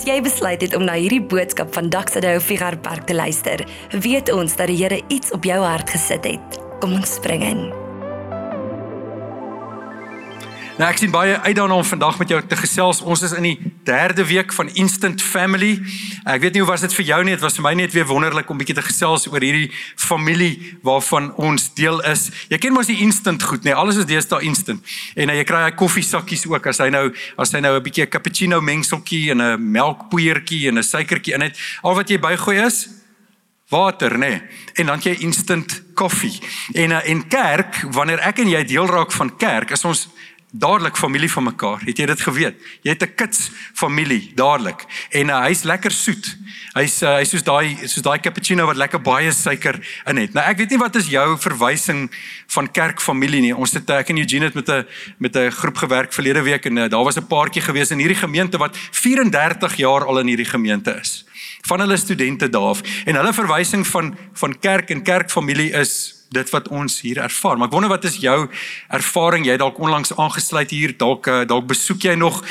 As jy besluit het om na hierdie boodskap van Daksado Figaro Park te luister, weet ons dat die Here iets op jou hart gesit het. Kom ons spring in. Nou ek sien baie uit daarna om vandag met jou te gesels. Ons is in die 3de week van Instant Family. Ek weet nie hoe was dit vir jou nie, dit was vir my net weer wonderlik om bietjie te gesels oor hierdie familie waarvan ons deel is. Jy ken mos die instant goed, nee, alles is deesdae instant. En jy kry hy koffiesakkies ook, as hy nou 'n bietjie 'n cappuccino mengseltjie en 'n melkpoeiertjie en 'n suikertjie in het. Al wat jy bygooi is water, nee. En dan jy instant koffie. En kerk, wanneer ek en jy deel raak van kerk, is ons dadelik familie van mekaar. Het jy dit geweet? Jy het 'n kits familie dadelik. En hy's lekker soet. Hy's soos daai cappuccino wat lekker baie suiker in het. Nou ek weet nie wat is jou verwysing van kerkfamilie nie. Ons het ek en Eugene het met 'n groep gewerk verlede week en daar was 'n paartjie gewees in hierdie gemeente wat 34 jaar al in hierdie gemeente is. Van hulle studente daar. En hulle verwysing van kerk en kerkfamilie is dit wat ons hier ervaar. Maar ek wonder wat is jou ervaring? Jy dalk onlangs aangesluit hier, dalk besoek jy nog.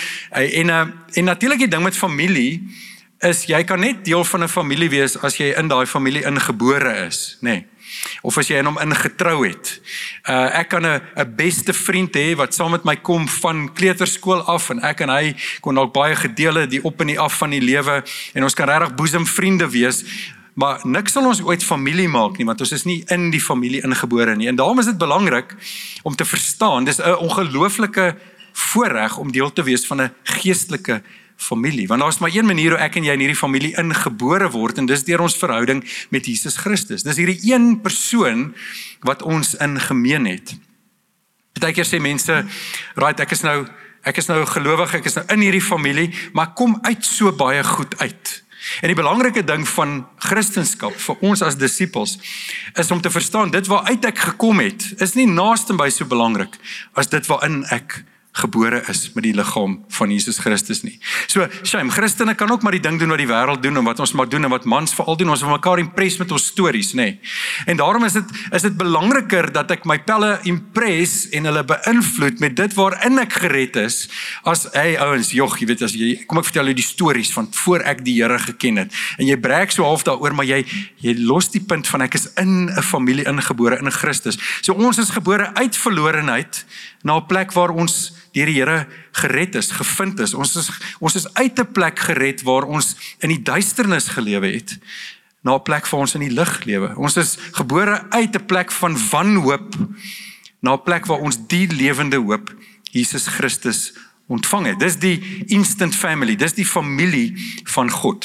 En natuurlik die ding met familie is jy kan net deel van 'n familie wees as jy in daai familie ingebore is, nê? Nee. Of as jy in hom ingetrou het. Ek kan 'n beste vriend hê wat saam met my kom van kleuterskool af en ek en hy kon dalk baie gedele die op en die af van die lewe en ons kan regtig boesemvriende wees. Maar niks sal ons ooit familie maak nie, want ons is nie in die familie ingebore nie. En daarom is dit belangrik om te verstaan, dis 'n ongelooflike voorreg om deel te wees van 'n geestelike familie. Want daar is maar een manier hoe ek en jy in hierdie familie ingebore word, en dis deur ons verhouding met Jesus Christus. Dis hierdie een persoon wat ons in gemeen het. Partykeer sê mense, right, ek is nou gelowig, ek is nou in hierdie familie, maar ek kom uit so baie goed uit. En die belangrike ding van Christendom vir ons as disippels is om te verstaan, dit waaruit ek gekom het, is nie naaste by so belangrik as dit waarin ek gebore is met die liggaam van Jesus Christus nie. So, shame, Christene kan ook maar die ding doen wat die wêreld doen en wat ons maar doen en wat mans veral doen, ons wil mekaar impress met ons stories, nê. En daarom is dit belangriker dat ek my pelle impress en hulle beïnvloed met dit waarin ek gered is, as, hey ouens, joh, jy weet, kom ek vertel jou die stories van voor ek die Here geken het, en jy breek so half daaroor, maar jy los die punt van ek is in 'n familie ingebore in Christus. So ons is gebore uit verlorenheid, na 'n plek waar ons deur die Here gered is, gevind is. Ons is uit 'n plek gered waar ons in die duisternis gelewe het, na 'n plek waar ons in die lig lewe. Ons is gebore uit 'n plek van wanhoop, na 'n plek waar ons die lewende hoop, Jesus Christus, ontvang het. Dis die instant family, dis die familie van God.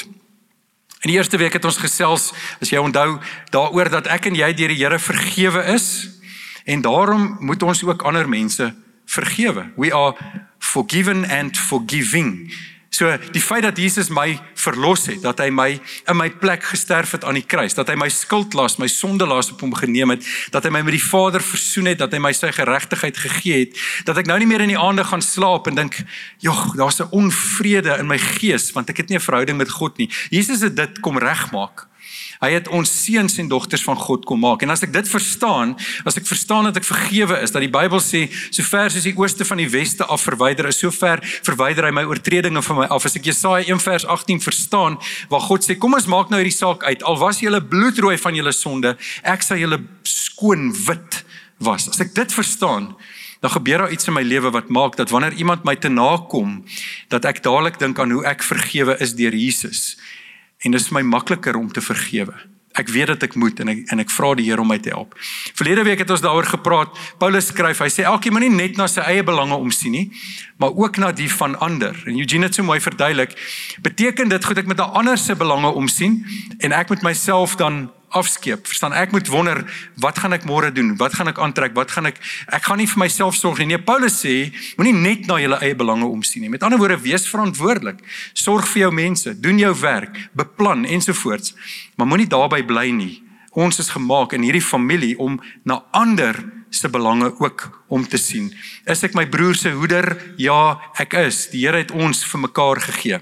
In die eerste week het ons gesels, as jy onthou, daaroor dat ek en jy deur die Here vergewe is, en daarom moet ons ook ander mense vergewe. We are forgiven and forgiving. So die feit dat Jesus my verlos het, dat hy my in my plek gesterf het aan die kruis, dat hy my skuldlas, my sondelas op hom geneem het, dat hy my met die Vader versoen het, dat hy my sy geregtigheid gegee het, dat ek nou nie meer in die aande gaan slaap en dink, joh, daar's 'n onvrede in my gees, want ek het nie 'n verhouding met God nie. Jesus het dit kom regmaak. Hy het ons seuns en dogters van God kom maak. En as ek dit verstaan, as ek verstaan dat ek vergewe is, dat die Bybel sê, so ver soos die ooste van die weste af verwyder is, so ver verwyder hy my oortredinge van my af. As ek Jesaja 1 vers 18 verstaan, waar God sê, kom ons maak nou hierdie saak uit, al was julle bloedrooi van julle sonde, ek sal julle skoon wit was. As ek dit verstaan, dan gebeur daar iets in my lewe wat maak, dat wanneer iemand my te nakom, dat ek dadelik dink aan hoe ek vergewe is deur Jesus. En dit is my makliker om te vergewe. Ek weet dat ek moet en ek vra die Here om my te help. Verlede week het ons daaroor gepraat. Paulus skryf, hy sê elkeen moet nie net na sy eie belange omsien nie, maar ook na die van ander. En Eugene het so mooi verduidelik, beteken dit goed ek met 'n ander se belange omsien en ek moet myself dan afskeep. Verstaan, ek moet wonder, wat gaan ek môre doen? Wat gaan ek aantrek? Ek gaan nie vir myself sorg nie. Nee, Paulus sê, moenie net na julle eie belange omsien nie. Met ander woorde, wees verantwoordelik. Sorg vir jou mense, doen jou werk, beplan ensovoorts. Maar moenie daarby bly nie. Ons is gemaak in hierdie familie om na ander se belange ook om te sien. Is ek my broer se hoeder? Ja, ek is. Die Here het ons vir mekaar gegee.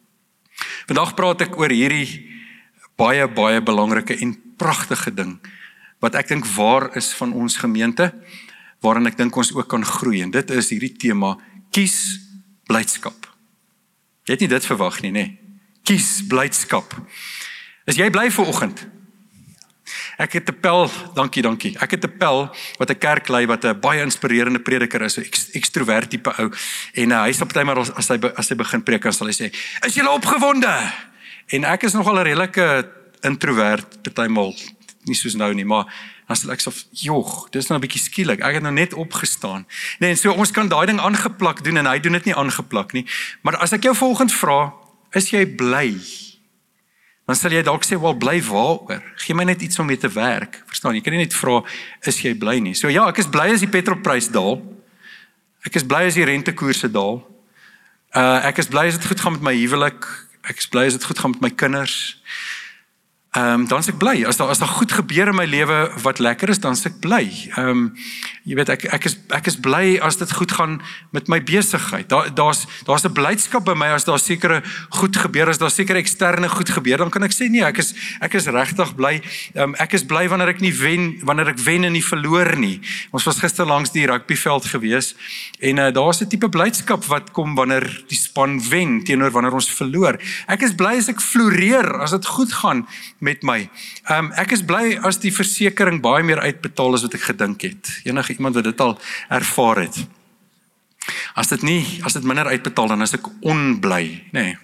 Vandag praat ek oor hierdie baie belangrike en pragtige ding, wat ek dink waar is van ons gemeente, waarin ek dink ons ook kan groei, en dit is hierdie tema, kies blydskap. Jy het nie dit verwag nie, nee. Kies blydskap. Is jy bly vanoggend? Ek het 'n pel, dankie. Ek het 'n pel wat 'n kerk lei wat 'n baie inspirerende prediker is, 'n ekstrovert tipe ou. En hy sal partymal as hy begin preek, dan sal hy sê, "Is julle opgewonde?" En ek is nogal 'n redelike introvert partymal, nie soos nou nie, maar dan sal ek sê, "Jog, dis nou 'n bietjie skielik. Ek het nou net opgestaan." Nee, en so ons kan daai ding aangeplak doen en hy doen dit nie aangeplak nie. Maar as ek jou volgende vra, is jy bly? Dan sal jy dalk sê, "Wel, bly waaroor? Gee my net iets om mee te werk." Verstaan, jy kan nie net vra, "Is jy bly nie?" So ja, ek is bly as die petrolprys daal. Ek is bly as die rentekoerse daal. Ek is bly as dit goed gaan met my huwelik. Ek is bly as dit goed gaan met my kinders. Dan is ek bly. As daar goed gebeur in my lewe wat lekker is, dan is ek bly. Jy weet, ek is bly as dit goed gaan met my besigheid. Daar's 'n blydskap by my as daar sekere goed gebeur, as daar sekere eksterne goed gebeur, dan kan ek sê nee, ek is regtig bly. Ek is bly wanneer ek wen en nie verloor nie. Ons was gister langs die rugbyveld gewees en daar's 'n tipe blydskap wat kom wanneer die span wen teenoor wanneer ons verloor. Ek is bly as ek floreer, as dit goed gaan met my. Ek is bly as die versekering baie meer uitbetaal as wat ek gedink het. Enige iemand wat dit al ervaar het. As dit minder uitbetaal, dan is ek onbly, nee.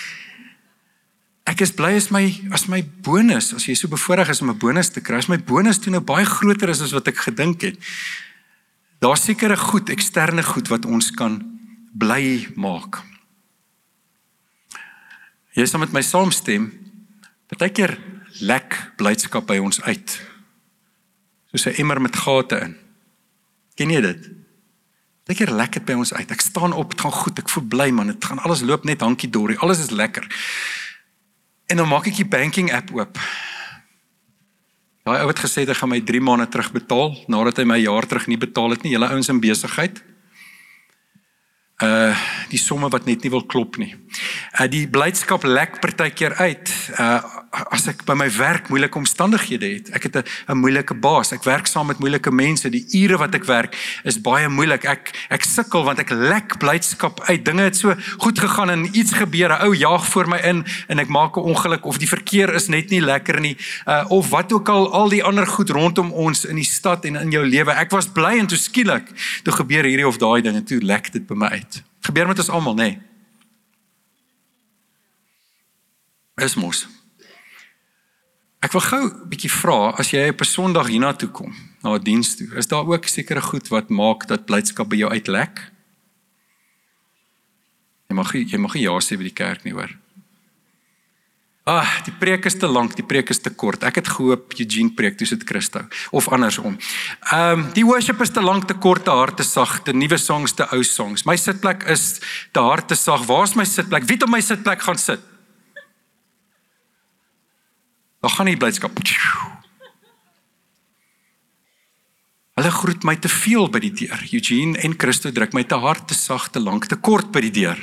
Ek is bly as my bonus, as jy so bevoorreg is om 'n bonus te kry, as my bonus toe nou baie groter is as wat ek gedink het. Daar's sekere goed, eksterne goed wat ons kan bly maak. Jy sal met my saamstem, partykeer lek blydskap by ons uit. Soos 'n emmer met gate in. Ken jy dit? Partykeer lek dit by ons uit. Ek staan op, dit gaan goed, ek voel bly man, dit gaan alles loop net hankie dorie, alles is lekker. En dan maak ek die banking app oop. Daai ou het gesê hy gaan my 3 maande terug betaal, nadat hy my 'n jaar terug nie betaal het nie, julle ouens in besigheid. Die somme wat net nie wil klop nie. Die blydskap lek partykeer uit. As ek by my werk moeilike omstandighede het. Ek het 'n moeilike baas. Ek werk saam met moeilike mense. Die ure wat ek werk is baie moeilik. Ek sukkel want ek lek blydskap uit. Dinge het so goed gegaan en iets gebeur. 'n Ou jaag voor my in en ek maak 'n ongeluk of die verkeer is net nie lekker nie. Of wat ook al die ander goed rondom ons in die stad en in jou lewe. Ek was bly en toe skielik toe gebeur hierdie of daai ding en toe lek dit by my uit. Gebeur met ons almal, nee. Is mos. Ek wil gou 'n bietjie vra, as jy op 'n Sondag hiernatoe kom, na 'n diens toe, is daar ook sekere goed wat maak dat blydskap by jou uitlek? Jy mag nie ja sê by die kerk nie, hoor. Die preek is te lank, die preek is te kort. Ek het gehoop Eugene preek, toe sit Christo, of andersom. Die worship is te lank, te kort, te hard, te sag, te nuwe songs, te ou songs. My sitplek is te hard, te sag. Waar is my sitplek? Wie het op my sitplek gaan sit? Daar gaan nie blydskap. Hulle groet my te veel by die deur. Eugene en Christo druk my te hard, te sag, te lank, te kort by die deur.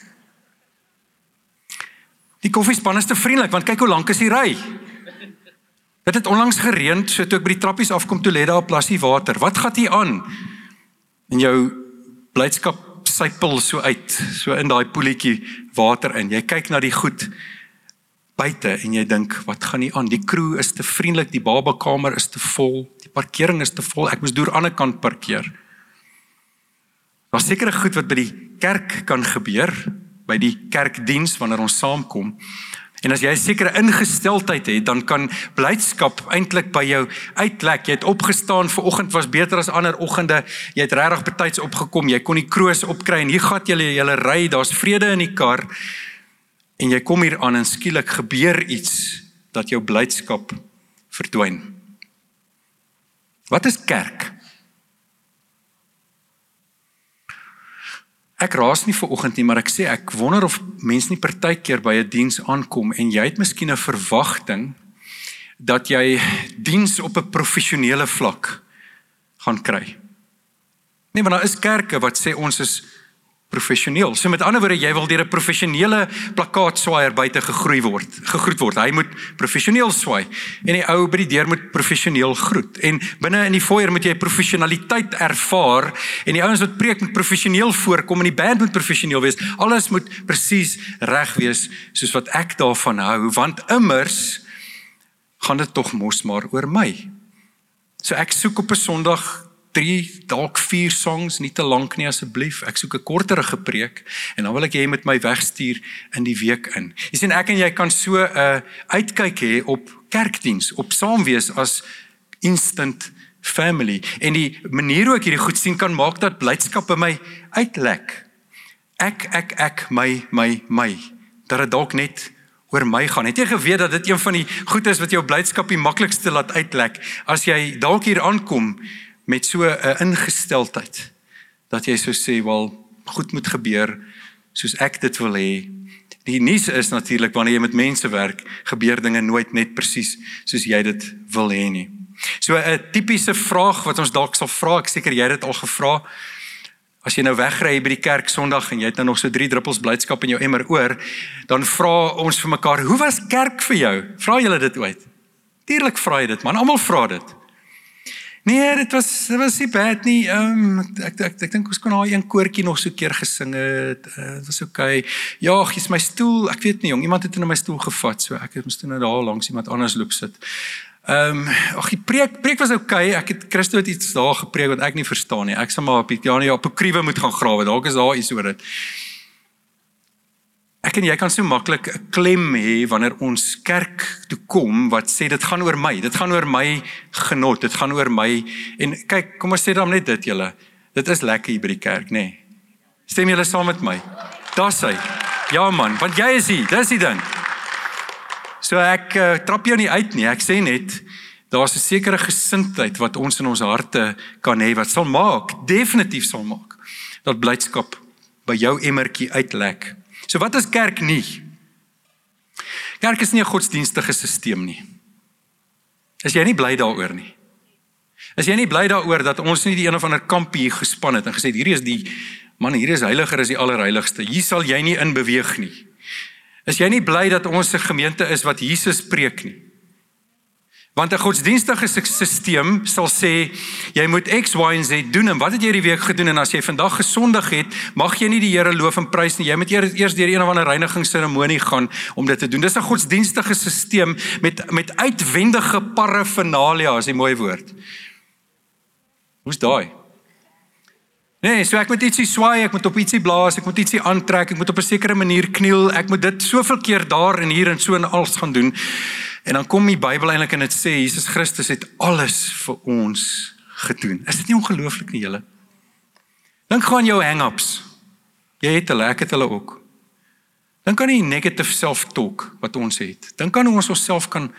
Die koffiespan is te vriendelik, want kyk hoe lank is die ry. Dit het onlangs gereën, so toe ek by die trappies afkom, toe lê daar 'n plassie water. Wat gaan hier aan? En jou blydskap sypel so uit, so in daai poeltjie water in. Jy kyk na die goed buite en jy dink, wat gaan hier aan? Die crew is te vriendelik, die babakamer is te vol, die parkering is te vol, ek moes deur aan die ander kant parkeer. Daar's sekere goed wat by die kerk kan gebeur, by die kerkdiens wanneer ons saamkom. En as jy 'n sekere ingesteldheid het, dan kan blydskap eintlik by jou uitlek. Jy het opgestaan, vanoggend was beter as ander oggende. Jy het regtig betyds opgekom, jy kon die kroos opkry en hier gaan julle ry, daar's vrede in die kar. En jy kom hier aan en skielik gebeur iets dat jou blydskap verdwyn. Wat is kerk? Ek raas nie vanoggend nie, maar ek sê, ek wonder of mense nie partykeer by 'n diens aankom en jy het miskien 'n verwagting dat jy diens op 'n professionele vlak gaan kry. Nee, maar daar is kerke wat sê ons is professioneel. So met ander woorde, jy wil deur 'n professionele plakaatswaaier buite gegroet word. Hy moet professioneel swaai en die ou by die deur moet professioneel groet. En binne in die foyer moet jy professionaliteit ervaar en die ouens wat preek moet professioneel voorkom en die band moet professioneel wees. Alles moet presies reg wees soos wat ek daarvan hou, want immers gaan dit tog mos maar oor my. So ek soek op 'n Sondag 3, dalk 4 songs, nie te lank nie asseblief. Ek soek 'n korterige preek en dan wil ek jy met my wegstuur in die week in. Jy sien, ek en jy kan so 'n uitkyk hê op kerkdiens, op saamwees as instant family. En die manier hoe ek hierdie goed sien kan maak dat blydskap by my uitlek. Ek, my. Dat dit dalk net oor my gaan. Het jy geweet dat dit een van die goed is wat jou blydskap die maklikste laat uitlek, as jy dalk hier aankom met so 'n ingesteldheid, dat jy so sê, wel, goed moet gebeur, soos ek dit wil hê. Die nuus is natuurlik, wanneer jy met mense werk, gebeur dinge nooit net presies soos jy dit wil hê nie. So 'n tipiese vraag wat ons dalk sal vra, ek seker jy het dit al gevra, as jy nou wegry by die kerk Sondag en jy het nou nog so 3 druppels blydskap in jou emmer oor, dan vra ons vir mekaar, hoe was kerk vir jou? Vra julle dit ooit? Tuurlik vra jy dit, man, almal vra dit. Nee, dit was nie bad nie. Ek dink ons kon daai een koortjie nog so 'n keer gesing het. Dit was okay. Ja, gee my stoel. Ek weet nie, jong, iemand het in my stoel gevat, so ek moes toe nou daar langs iemand anders loop sit. Die preek was okay. Ek het Christo het iets daar gepreek wat ek nie verstaan nie. Ek sal maar op die apokriewe moet gaan grawe. Dalk is daar iets oor dit. Ek en jy kan so maklik 'n klem hê wanneer ons kerk toe kom wat sê dit gaan oor my. Dit gaan oor my genot. Dit gaan oor my. En kyk, kom ons sê dan net dit julle. Dit is lekker hier by die kerk, nê? Nee. Stem julle saam met my? Daar's hy. Ja man, want jy is hier. Dis die ding. So ek trap jou nie uit nie. Ek sê net daar's 'n sekere gesindheid wat ons in ons harte kan hê wat sal maak, definitief sal maak dat blydskap by jou emmertjie uitlek. So wat is kerk nie? Kerk is nie 'n godsdienstige stelsel nie. Is jy nie bly daaroor nie? Is jy nie bly daaroor dat ons nie die een of ander kampie gespan het en gesê, hier is heiliger as die allerheiligste, hier sal jy nie in beweeg nie. Is jy nie bly dat ons 'n gemeente is wat Jesus preek nie? Want 'n godsdienstige stelsel sal sê, jy moet X, Y en Z doen, en wat het jy die week gedoen, en as jy vandag gesondig het, mag jy nie die Here loof en prys nie, jy moet eers deur een of ander reinigingsseremonie gaan om dit te doen. Dis 'n godsdienstige stelsel met uitwendige paraphernalia, is die mooi woord. Hoe's daai? Nee, so ek moet ietsie swaai, ek moet op ietsie blaas, ek moet ietsie aantrek, ek moet op 'n sekere manier kniel, ek moet dit soveel keer daar en hier en so en alles gaan doen. En dan kom die Bybel eintlik en dit sê, Jesus Christus het alles vir ons gedoen. Is dit nie ongelooflik nie, julle? Dink gaan jou hang-ups. Jy het hulle, ek het hulle ook. Dink aan die negative self-talk wat ons het. Dink aan hoe ons onsself kan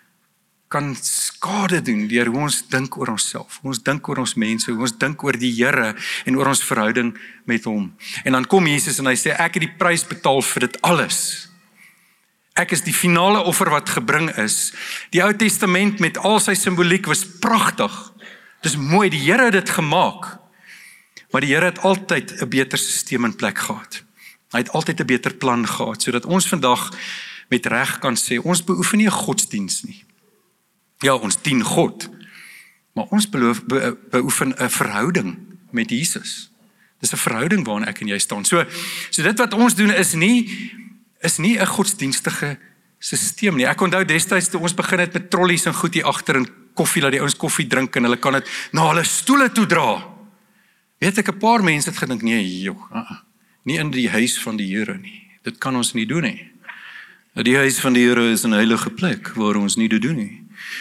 skade doen deur hoe ons dink oor onsself, hoe ons dink oor ons mense, hoe ons dink oor die Here en oor ons verhouding met hom. En dan kom Jesus en hy sê, ek het die prys betaal vir dit alles. Ek is die finale offer wat gebring is. Die Ou Testament met al sy simboliek was pragtig. Dis mooi, die Here het dit gemaak. Maar die Here het altyd 'n beter stelsel in plek gehad. Hy het altyd 'n beter plan gehad, sodat ons vandag met reg kan sê, ons beoefen nie 'n godsdiens nie. Ja, ons dien God, maar ons beoefen 'n verhouding met Jesus. Dis 'n verhouding waarin ek en jy staan. So dit wat ons doen is nie 'n godsdienstige stelsel nie. Ek onthou destyds toe ons begin het met trollies en goed hier agter en koffie, laat die ouens koffie drink en hulle kan dit na hulle stoele toe dra. Weet ek, 'n paar mense het gedink, nee, nie in die huis van die Here nie. Dit kan ons nie doen nie. Die huis van die Here is 'n heilige plek waar ons nie dit doen nie.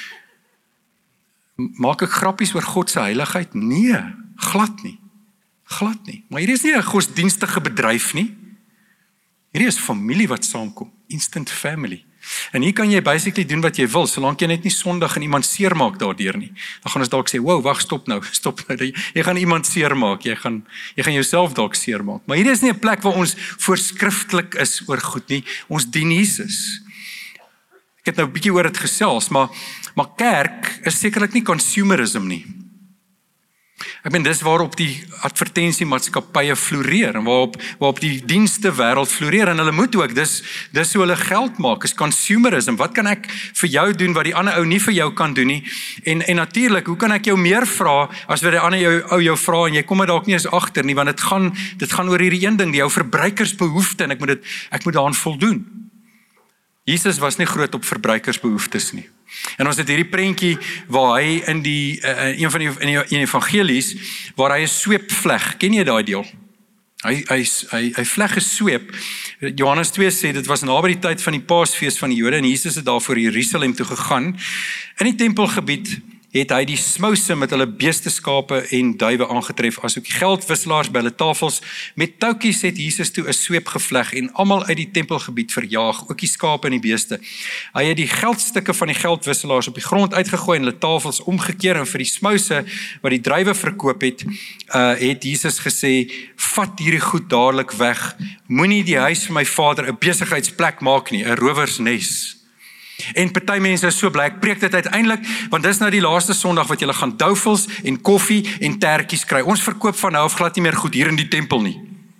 Maak ek grappies oor God se heiligheid? Nee, glad nie. Glad nie. Maar hierdie is nie 'n godsdienstige bedryf nie. Hierdie is familie wat saamkom. Instant family. En hier kan jy basically doen wat jy wil, solank jy net nie sondig en iemand seermaak daardeur nie. Dan gaan ons dalk sê, wow, wag, stop nou. Jy gaan iemand seermaak, jy gaan jouself dalk seermaak. Maar hierdie is nie 'n plek waar ons voorskriftelik is oor goed nie. Ons dien Jesus. Ek het nou 'n bietjie oor dit gesels, maar kerk is sekerlik nie consumerism nie. Ek meen dis waarop die advertensiemaatskappye floreer en waarop die dienste wêreld floreer en hulle moet ook, dis hoe hulle geld maak, is consumerism. Wat kan ek vir jou doen wat die ander ou nie vir jou kan doen nie? En natuurlik, hoe kan ek jou meer vra as wat die ander ou jou vra en jy kom dalk nie eens agter nie, want dit gaan oor hierdie een ding, die jou verbruikersbehoefte en ek moet daaraan voldoen. Jesus was nie groot op verbruikersbehoeftes nie. En ons het hierdie prentjie waar hy in een van die evangelies, waar hy 'n sweep vleg. Ken jy daai deel? Hy vleg 'n sweep. Johannes 2 sê, dit was naby die tyd van die Paasfees van die Jode, en Jesus het daar voor Jerusalem toe gegaan. In die tempelgebied het hy die smouse met hulle beesteskape en duwe aangetref, asook die geldwisselaars by hulle tafels. Met toukies het Jesus toe 'n sweep gevleg en almal uit die tempelgebied verjaag, ook die skape en die beeste. Hy het die geldstukke van die geldwisselaars op die grond uitgegooi en hulle tafels omgekeer, en vir die smouse wat die druiwe verkoop het Jesus gesê, vat hierdie goed dadelik weg, moenie die huis van my Vader 'n besigheidsplek maak nie, 'n rowersnes. En party mense is so bly, ek preek dit uiteindelik, want dis nou die laaste Sondag wat julle gaan doufels en koffie en tertjies kry. Ons verkoop van nou af glad nie meer goed hier in die tempel nie.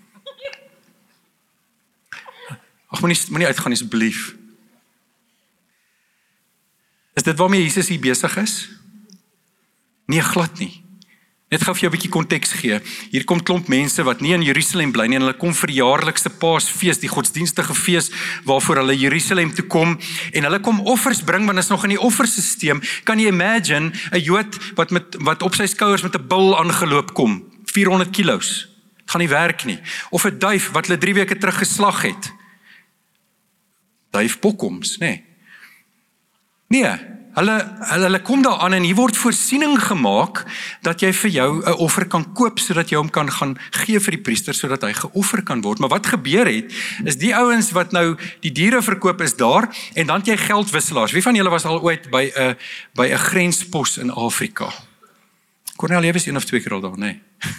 Ag, moenie uitgaan asseblief. Is dit waarmee Jesus hier besig is? Nee, glad nie. Net gou vir jou 'n bietjie konteks gee. Hier kom klomp mense wat nie in Jerusalem bly nie en hulle kom vir die jaarlikse Paasfees, die godsdienstige fees waarvoor hulle Jerusalem toe kom en hulle kom offers bring, want is nog in die offersisteem. Kan jy imagine 'n Jood wat op sy skouers met 'n bul aangeloop kom, 400 kilos. Dit gaan nie werk nie. Of 'n duif wat hulle 3 weke terug geslag het. Duifbokkoms, nê? Nee. Hulle kom daar aan en hier word voorsiening gemaak dat jy vir jou 'n offer kan koop sodat jy hom kan gaan gee vir die priester sodat hy geoffer kan word. Maar wat gebeur het is die ouens wat nou die diere verkoop is daar en dan het jy geldwisselaars. Wie van julle was al ooit by 'n grenspos in Afrika? Cornel, jy was 1 of 2 keer al daar, nee.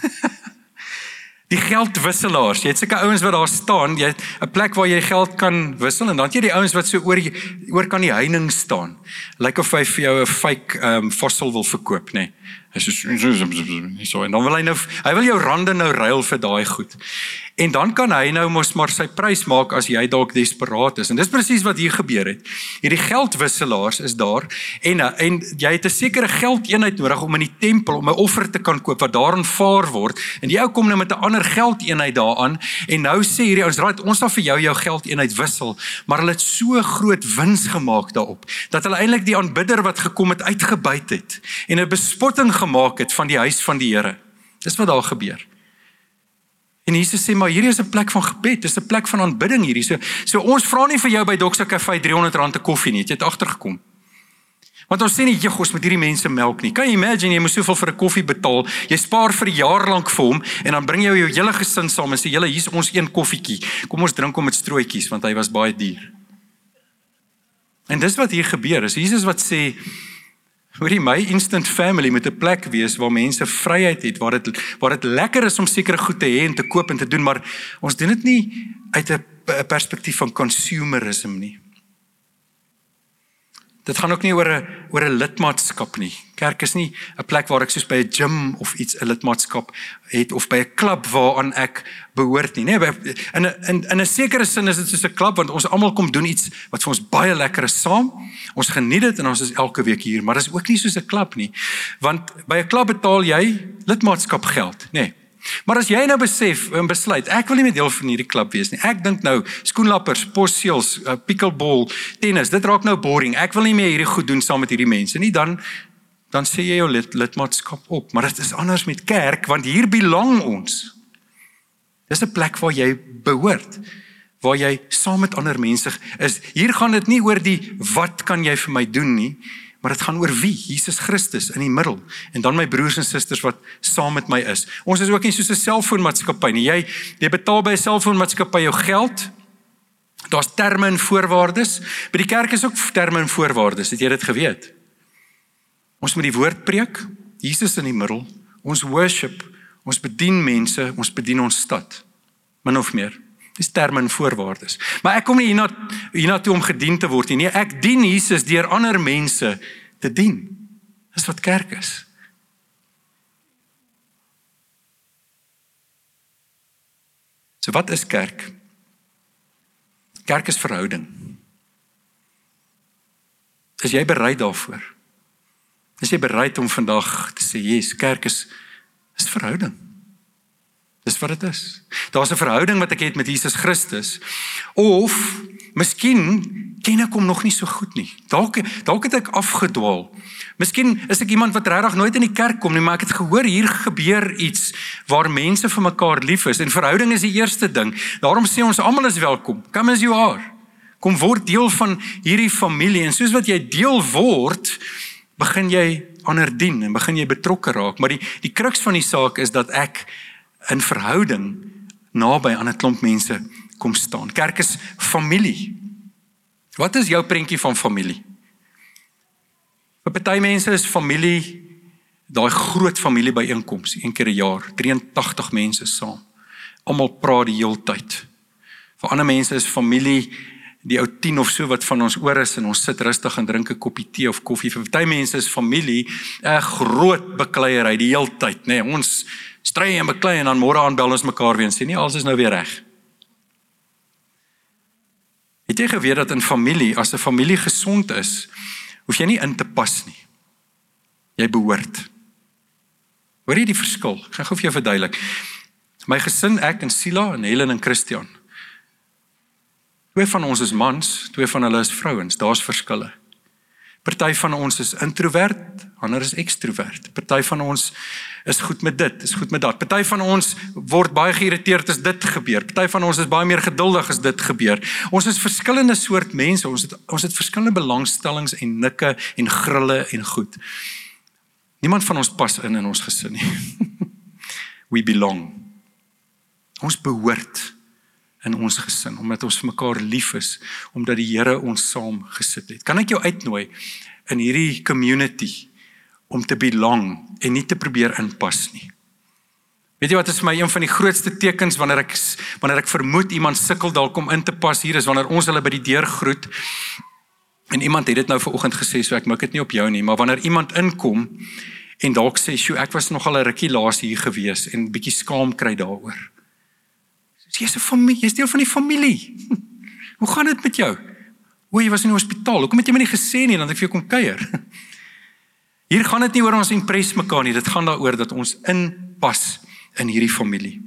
Die geldwisselaars, jy het sulke ouens wat daar staan, jy het 'n plek waar jy geld kan wissel en dan het jy die ouens wat so oor kan die heining staan. Lyk of hy vir jou 'n fake fossiel wil verkoop, nê. Hy sê so en dan wil hy wil jou rande nou ruil vir daai goed. En dan kan hy nou mos maar sy prys maak as jy dalk desperaat is. En dis presies wat hier gebeur het. Hierdie geldwisselaars is daar en jy het 'n sekere geldeenheid nodig om in die tempel om 'n offer te kan koop wat daar aanvaar word. En die ou kom nou met 'n ander geldeenheid daaraan en nou sê hierdie ouens, "Right, ons sal vir jou geldeenheid wissel." Maar hulle het so groot wins gemaak daarop dat hulle eintlik die aanbidder wat gekom het uitgebuit het en 'n bespotting gemaak het van die huis van die Here. Dis wat daar gebeur. En Jesus sê, maar hierdie is 'n plek van gebed, dis 'n plek van aanbidding hierdie. So ons vra nie vir jou by Doxa Cafe R300 'n koffie nie, het jy het agtergekom. Want ons sê nie, ons met hierdie mense melk nie. Kan jy imagine, jy moet soveel vir 'n koffie betaal, jy spaar vir 'n jaar lank vir hom, en dan bring jy jou hele gesin saam en sê, julle, hier is ons 1 koffietjie, kom ons drink hom met strooitjies, want hy was baie duur. En dis wat hier gebeur, is Jesus wat sê, hoorie, my instant family moet 'n plek wees waar mense vryheid het, waar dit lekker is om sekere goed te hê en te koop en te doen, maar ons doen dit nie uit 'n perspektief van consumerism nie. Dit gaan ook nie oor 'n lidmaatskap nie. Kerk is nie 'n plek waar ek soos by 'n gym of iets 'n lidmaatskap het of by 'n klub waaraan ek behoort nie. Nee, in 'n sekere sin is dit soos 'n klub want ons almal kom doen iets wat vir ons baie lekker is saam. Ons geniet dit en ons is elke week hier, maar dit is ook nie soos 'n klub nie. Want by 'n klub betaal jy lidmaatskapgeld, nê? Maar as jy nou besef en besluit, ek wil nie meer deel van hierdie klub wees nie. Ek dink nou, skoenlappers, posseels, pickleball, tennis, dit raak nou boring. Ek wil nie meer hierdie goed doen saam met hierdie mense nie. Dan sê jy jou lidmaatskap op. Maar dit is anders met kerk, want hier belang ons. Dis 'n plek waar jy behoort, waar jy saam met ander mense is. Hier gaan dit nie oor die wat kan jy vir my doen nie, maar dit gaan oor wie, Jesus Christus in die middel, en dan my broers en susters wat saam met my is. Ons is ook nie soos 'n selfoonmaatskappy nie, jy betaal by 'n selfoonmaatskappy jou geld, daar's terme en voorwaardes, by die kerk is ook terme en voorwaardes, het jy dit geweet? Ons moet die woord preek, Jesus in die middel, ons worship, ons bedien mense, ons bedien ons stad, min of meer. Dis terme en voorwaardes. Maar ek kom nie hiernatoe om gedien te word nie. Nee, ek dien Jesus deur ander mense te dien. Dis wat kerk is. So wat is kerk? Kerk is verhouding. Is jy bereid daarvoor? Is jy bereid om vandag te sê, yes, kerk is verhouding. Dis wat dit is. Daar's 'n verhouding wat ek het met Jesus Christus, of miskien ken ek hom nog nie so goed nie. Dalk het ek afgedwaal. Miskien is ek iemand wat regtig nooit in die kerk kom nie, maar ek het gehoor hier gebeur iets waar mense vir mekaar lief is, en verhouding is die eerste ding. Daarom sê ons almal is welkom. Come as you are. Kom word deel van hierdie familie, en soos wat jy deel word, begin jy ander dien en begin jy betrokke raak. Maar die kruks van die saak is dat ek in verhouding naby aan 'n klomp mense kom staan. Kerk is familie. Wat is jou prentjie van familie? Vir party mense is familie daai groot familie byeenkoms, een keer 'n jaar, 83 mense saam. Almal praat die hele tyd. Vir ander mense is familie die ou 10 of so wat van ons oor is, en ons sit rustig en drink 'n koppie tee of koffie. Vir party mense is familie 'n groot bekleierery die hele tyd, nê. Ons stry en beklei, en dan môre aan bel ons mekaar weer en sê nie, alles is nou weer reg. Het jy geweet dat in familie, as 'n familie gesond is, hoef jy nie in te pas nie. Jy behoort. Hoor jy die verskil? Ek gaan gou vir jou verduidelik. My gesin, ek en Sila en Helen en Christian. 2 van ons is mans, 2 van hulle is vrouens. Daar's verskille. Party van ons is introvert, ander is ekstrovert. Party van ons is goed met dit, is goed met dat. Party van ons word baie geïrriteerd as dit gebeur. Party van ons is baie meer geduldig as dit gebeur. Ons is verskillende soort mense. Ons het verskillende belangstellings en nikke en grille en goed. Niemand van ons pas in ons gesin nie. We belong. Ons behoort in ons gesin, omdat ons vir mekaar lief is, omdat die Here ons saam gesit het. Kan ek jou uitnooi in hierdie community om te belong en nie te probeer inpas nie? Weet jy wat is vir my een van die grootste tekens wanneer ek vermoed iemand sukkel dalk om in te pas hier, is wanneer ons hulle by die deur groet, en iemand het dit nou vanoggend gesê, so ek mik dit nie op jou nie, maar wanneer iemand inkom en dalk sê, "Sjoe, ek was nogal 'n rukkie laas hier gewees," en bietjie skaam kry daaroor. Jy's deel van die familie. Hoe gaan dit met jou? O, jy was in die hospitaal. Hoekom het jy my nie gesê nie, dan het ek vir jou kom kuier? Hier gaan dit nie oor ons impress mekaar nie, dit gaan daaroor dat ons inpas in hierdie familie.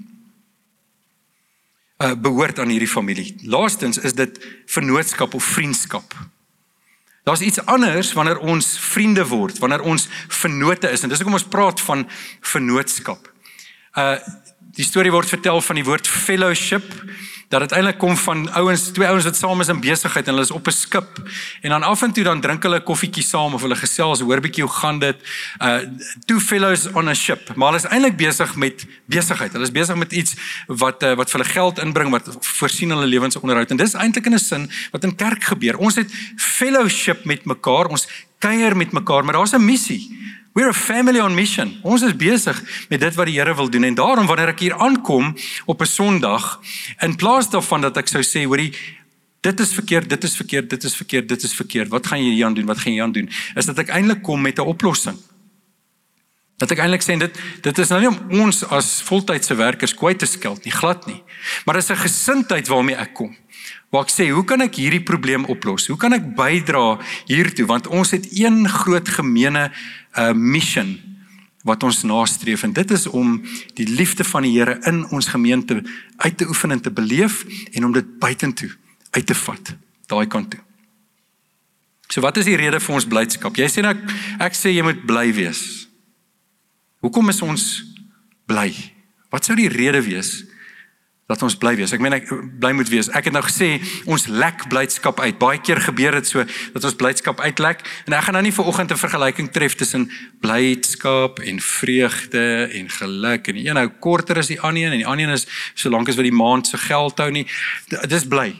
Behoort aan hierdie familie. Laastens is dit vennootskap of vriendskap. Daar's iets anders wanneer ons vriende word, wanneer ons vennote is, en dis hoekom ons praat van vennootskap. Die storie word vertel van die woord fellowship, dat het eintlik kom van twee ouens wat saam is in besigheid, en hulle is op 'n skip, en dan af en toe dan drink hulle 'n koffietjie saam, of hulle gesels, hoor bietjie hoe gaan dit, 2 fellows on a ship, maar hulle is eintlik besig met besigheid, hulle is besig met iets wat vir hulle geld inbring, wat voorsien hulle lewensonderhoud, en dis eintlik in 'n sin wat in kerk gebeur. Ons het fellowship met mekaar, ons kuier met mekaar, maar daar's 'n missie. We're a family on mission. Ons is besig met dit wat die Here wil doen, en daarom wanneer ek hier aankom op 'n Sondag, in plaas daarvan dat ek sou sê, hoorie, dit is verkeerd, dit is verkeerd, dit is verkeerd, dit is verkeerd, wat gaan jy hier aan doen, wat gaan jy aan doen, is dat ek eintlik kom met 'n oplossing. Dat ek eintlik sê, dit is nou nie om ons as voltydse werkers kwyt te skeld nie, glad nie, maar dis 'n gesindheid waarmee ek kom, waar ek sê, hoe kan ek hierdie probleem oplos? Hoe kan ek bydra hiertoe? Want ons het een groot gemeene mission wat ons nastreef, en dit is om die liefde van die Here in ons gemeente uit te oefen en te beleef, en om dit buitentoe uit te vat, daai kant toe. So wat is die rede vir ons blydskap? Jy sê nou, ek sê jy moet bly wees. Hoekom is ons bly? Wat sou die rede wees dat ons bly wees? Ek meen, ek bly moet wees. Ek het nou gesê, ons lek blydskap uit. Baie keer gebeur dit so, dat ons blydskap uitlek, en ek gaan nou nie vanoggend 'n vergelyking tref tussen blydskap en vreugde en geluk, en die een nou korter as die ander, en die ander is so lank as wat die maand se geld hou nie. Dis bly.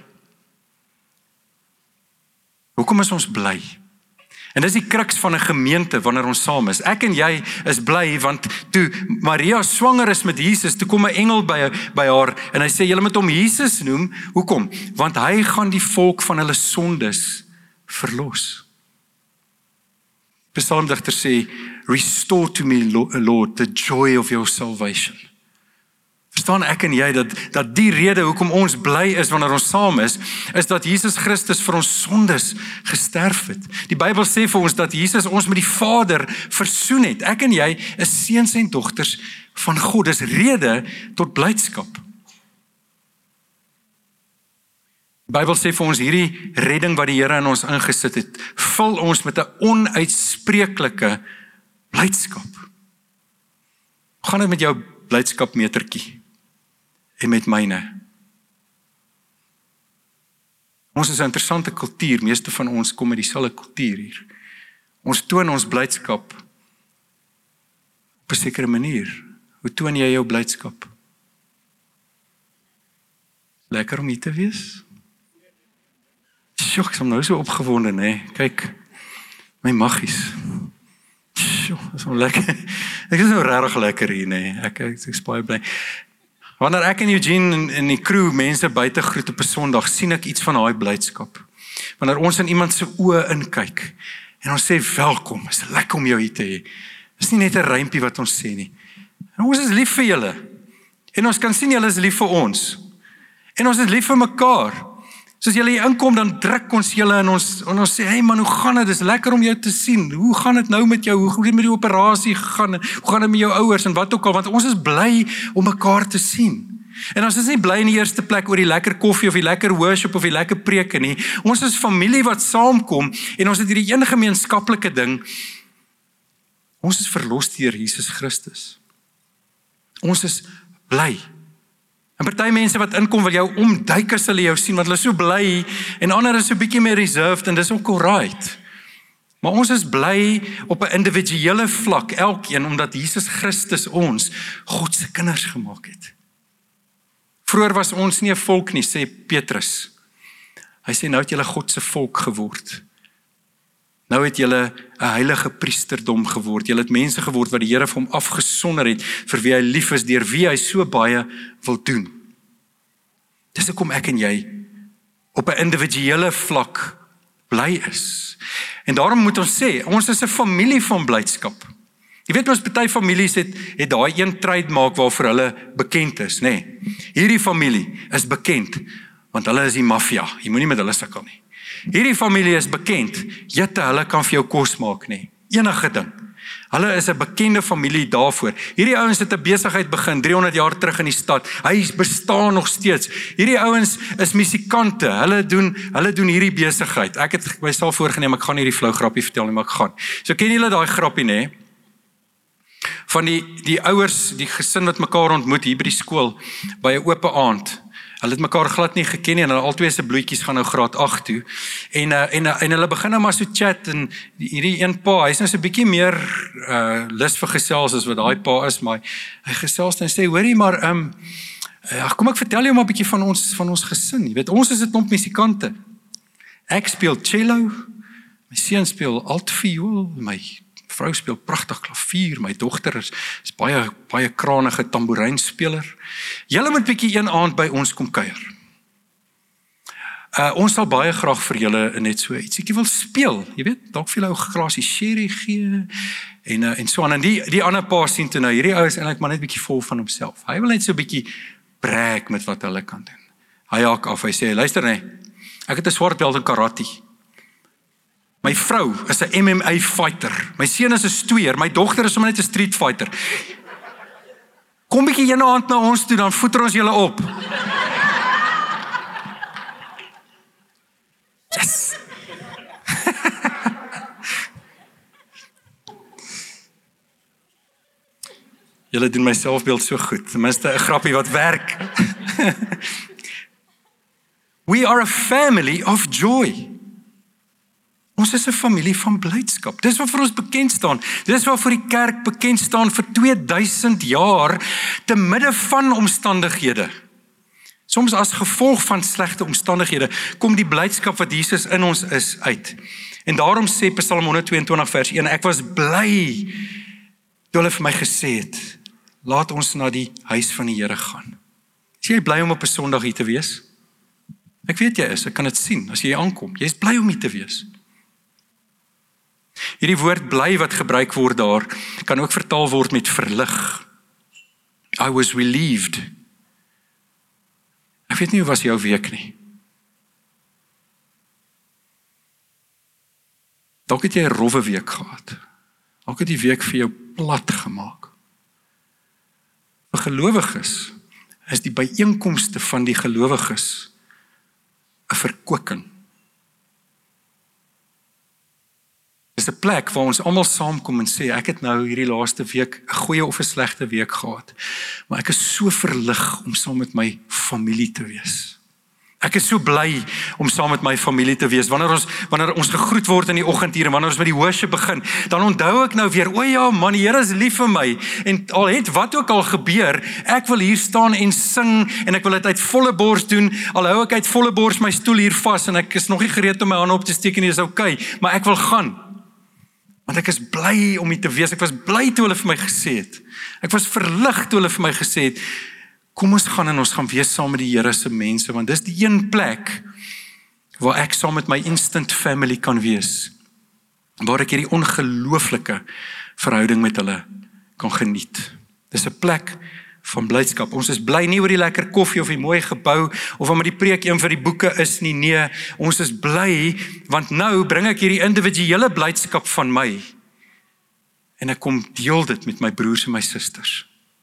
Hoekom is ons bly? En dis die kruks van 'n gemeente wanneer ons saam is. Ek en jy is bly, want toe Maria swanger is met Jesus, toe kom 'n engel by haar, en hy sê, julle moet hom Jesus noem. Hoekom? Want hy gaan die volk van hulle sondes verlos. Psalmdigter sê, restore to me, Lord, the joy of your salvation. Verstaan ek en jy dat die rede hoekom ons bly is wanneer ons saam is dat Jesus Christus vir ons sondes gesterf het. Die Bybel sê vir ons dat Jesus ons met die Vader versoen het. Ek en jy is seuns en dogters van God. Dis rede tot blydskap. Die Bybel sê vir ons hierdie redding wat die Here in ons ingesit het, vul ons met 'n onuitspreeklike blydskap. Hoe gaan dit met jou blydskapmetertjie en met myne? Ons is 'n interessante kultuur, meeste van ons kom met dieselfde kultuur hier. Ons toon ons blydskap op 'n sekere manier. Hoe toon jy jou blydskap? Lekker om hier te wees? Sjoe, ek is nou so opgewonde, hè. Kyk, my maggies. Sjoe, dit is nou lekker. Ek is nou regtig lekker hier, hè. Ek is baie bly. Wanneer ek en Eugene en die crew mense buite groet op 'n Sondag, sien ek iets van daai blydskap. Wanneer ons in iemand se oë inkyk en ons sê welkom, is lekker om jou hier te hê. Dis nie net 'n rympie wat ons sê nie. En ons is lief vir julle. En ons kan sien julle is lief vir ons. En ons is lief vir mekaar. Soos julle hier inkom, dan druk ons julle en ons sê, hey man, hoe gaan dit? Dis lekker om jou te sien. Hoe gaan dit nou met jou? Hoe gaan dit met die operasie gegaan? Hoe gaan dit met jou ouers en wat ook al? Want ons is bly om mekaar te sien. En ons is nie bly in die eerste plek oor die lekker koffie of die lekker worship of die lekker preke nie. Ons is familie wat saamkom en ons het hierdie een gemeenskaplike ding. Ons is verlos deur Jesus Christus. Ons is bly. En party mense wat inkom wil jou omduik as hulle jou sien, want hulle is so bly, en ander is so bietjie meer reserved, en dis ook alright. Maar ons is bly op 'n individuele vlak, elkeen, omdat Jesus Christus ons God se kinders gemaak het. Vroeger was ons nie 'n volk nie, sê Petrus. Hy sê, nou het julle God se volk geword. Nou het julle 'n heilige priesterdom geword. Julle het mense geword wat die Here vir hom afgesonder het, vir wie hy lief is, deur wie hy so baie wil doen. Dis hoekom ek en jy op 'n individuele vlak bly is. En daarom moet ons sê, ons is 'n familie van blydskap. Jy weet ons party families het daai een trademark waarvoor hulle bekend is, nê? Hierdie familie is bekend, want hulle is die maffia. Jy moenie met hulle sukkel nie. Hierdie familie is bekend, jette, hulle kan vir jou kos maak nie, enige ding. Hulle is 'n bekende familie daarvoor. Hierdie ouens het 'n besigheid begin 300 jaar terug in die stad. Hy bestaan nog steeds. Hierdie ouens is musikante. Hulle doen hierdie besigheid. Ek het myself voorgenem ek gaan hierdie flou grappie vertel nie, maar ek gaan. So ken julle daai grappie nê? Van die ouers, die gesin wat mekaar ontmoet hier by die skool by 'n oop aand. Hulle het mekaar glad nie geken nie en hulle albei se bloetjies gaan nou graad 8 toe. En hulle begin nou maar so chat en hierdie een pa, hy's nou so 'n bietjie meer lus vir gesels as wat daai pa is, maar hy gesels en sê, hoorie maar kom ek vertel jou maar 'n bietjie van ons gesin. Jy weet, ons is 'n klomp musikante. Ek speel cello, my seun speel altviool, my vrou speel pragtig klavier, my dogter is baie kranige tamboerijnspeler. Julle moet bietjie een aand by ons kom kuier. Ons sal baie graag vir julle net so ietsie wil speel, jy weet, dalk vir julle 'n glasie sherry gee en so aan. En die ander pa sien toe nou, hierdie ou is eintlik maar net bietjie vol van homself. Hy wil net so bietjie brag met wat hulle kan doen. Hy haak af, hy sê, luister nee, ek het 'n swart belt in karate. My vrou is 'n MMA fighter. My seun is 'n stoeier. My dogter is sommer net 'n street fighter. Kom bietjie een aand na ons toe, dan voeter ons julle op. Yes. Julle doen my selfbeeld so goed. Ten minste 'n grappie wat werk. We are a family of joy. Ons is 'n familie van blydskap. Dis wat vir ons bekend staan. Dis wat vir die kerk bekend staan vir 2000 jaar te midde van omstandighede. Soms as gevolg van slegte omstandighede kom die blydskap wat Jesus in ons is uit. En daarom sê Psalm 122 vers 1, ek was bly toe hulle vir my gesê het, laat ons na die huis van die Here gaan. Is jy bly om op 'n Sondag hier te wees? Ek weet jy is, ek kan dit sien as jy aankom. Jy is bly om hier te wees. Hierdie woord bly wat gebruik word daar, kan ook vertaal word met verlig. I was relieved. Ek weet nie hoe was jou week nie. Dalk het jy 'n rowwe week gehad. Dalk het die week vir jou plat gemaak. Vir gelowiges is die byeenkomste van die gelowiges 'n verkoeking. Dis 'n plek waar ons almal saamkom en sê, ek het nou hierdie laaste week 'n goeie of 'n slegte week gehad, maar ek is so verlig om saam met my familie te wees. Ek is so bly om saam met my familie te wees. Wanneer ons gegroet word in die oggend hier en wanneer ons met die worship begin, dan onthou ek nou weer, o ja man, die Here is lief vir my. En al het wat ook al gebeur, ek wil hier staan en sing en ek wil dit uit volle bors doen. Al hou ek uit volle bors my stoel hier vas en ek is nog nie gereed om my hande op te steek en dit is okay, maar ek wil gaan. Want ek is bly om hier te wees. Ek was bly toe hulle vir my gesê het. Ek was verlig toe hulle vir my gesê het, kom ons gaan en ons gaan wees saam met die Here se mense, want dis die een plek waar ek saam met my instant family kan wees, waar ek hierdie ongelooflike verhouding met hulle kan geniet. Dis 'n plek van blydskap. Ons is bly nie oor die lekker koffie of die mooi gebou, of omdat die preek een vir die boeke is nie, nee, ons is bly, want nou bring ek hierdie individuele blydskap van my, en ek kom deel dit met my broers en my susters.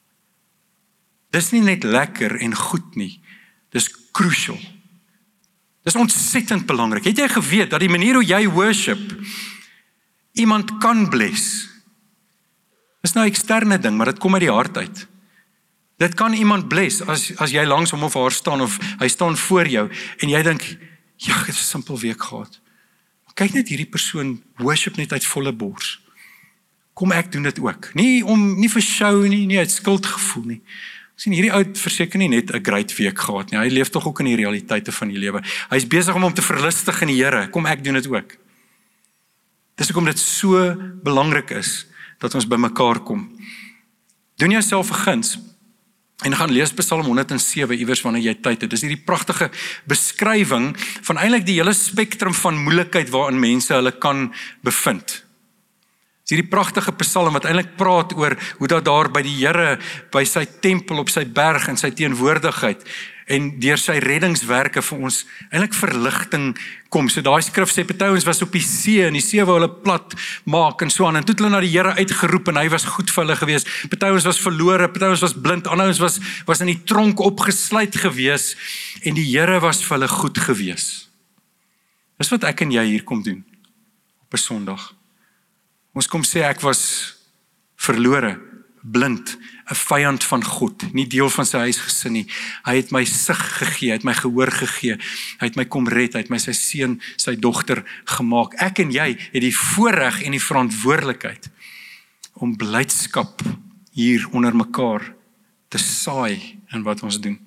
Dis nie net lekker en goed nie, dis crucial. Dis ontsettend belangrik. Het jy geweet dat die manier hoe jy worship, iemand kan bless? Dis nou 'n eksterne ding, maar dit kom uit die hart uit. Dit kan iemand bless, as jy langs hom of haar staan, of hy staan voor jou, en jy dink, ja, ek het 'n simpel week gehad. Kyk net hierdie persoon, worship net uit volle bors. Kom ek doen dit ook. Nie vir show nie uit skuldgevoel nie. Sien, hierdie ou verseker nie net 'n great week gehad nie. Hy leef tog ook in die realiteite van die lewe. Hy is besig om hom te verlustig in die Here. Kom ek doen dit ook. Dis hoekom dit so belangrik is dat ons by mekaar kom. Doen jouself 'n guns en gaan lees Psalm 107 iewers wanneer jy tyd het. Dis hierdie pragtige beskrywing van eintlik die hele spektrum van moeilikheid waarin mense hulle kan bevind. Dis hierdie pragtige psalm wat eintlik praat oor hoe dat daar by die Here, by sy tempel op sy berg en sy teenwoordigheid en deur sy reddingswerke vir ons eintlik verligting kom. So daai skrif sê party ons was op die see en die see wou hulle plat maak en so aan, en toe het hulle na die Here uitgeroep en hy was goed vir hulle gewees. Party ons was verlore, party ons was blind, ander ons was in die tronk opgesluit gewees en die Here was vir hulle goed gewees. Dis wat ek en jy hier kom doen op 'n Sondag. Ons kom sê ek was verlore, blind, 'n vyand van God, nie deel van sy huisgesin nie. Hy het my sig gegee, hy het my gehoor gegee, hy het my kom red, hy het my sy seun, sy dogter gemaak. Ek en jy het die voorreg en die verantwoordelikheid om blydskap hier onder mekaar te saai in wat ons doen.